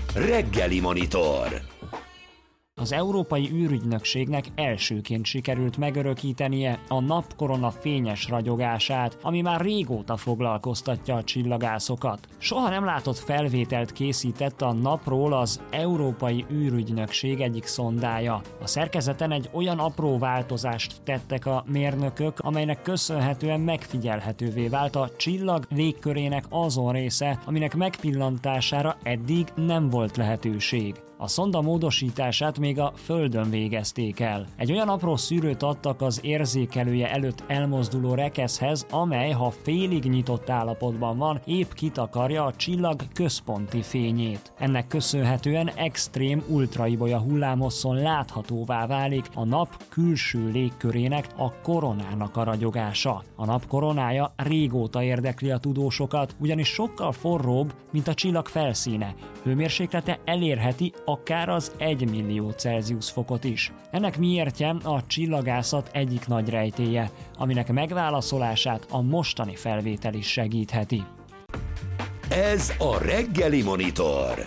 Reggeli Monitor. Az Európai űrügynökségnek elsőként sikerült megörökítenie a napkorona fényes ragyogását, ami már régóta foglalkoztatja a csillagászokat. Soha nem látott felvételt készített a napról az Európai űrügynökség egyik szondája. A szerkezeten egy olyan apró változást tettek a mérnökök, amelynek köszönhetően megfigyelhetővé vált a csillag légkörének azon része, aminek megpillantására eddig nem volt lehetőség. A szonda módosítását még a Földön végezték el. Egy olyan apró szűrőt adtak az érzékelője előtt elmozduló rekeszhez, amely, ha félig nyitott állapotban van, épp kitakarja a csillag központi fényét. Ennek köszönhetően extrém ultraibolya hullámhosszon láthatóvá válik a nap külső légkörének, a koronának a ragyogása. A nap koronája régóta érdekli a tudósokat, ugyanis sokkal forróbb, mint a csillag felszíne. Hőmérséklete elérheti akár az 1 millió Celsius fokot is. Ennek miértje a csillagászat egyik nagy rejtélye, aminek megválaszolását a mostani felvétel is segítheti. Ez a Reggeli Monitor.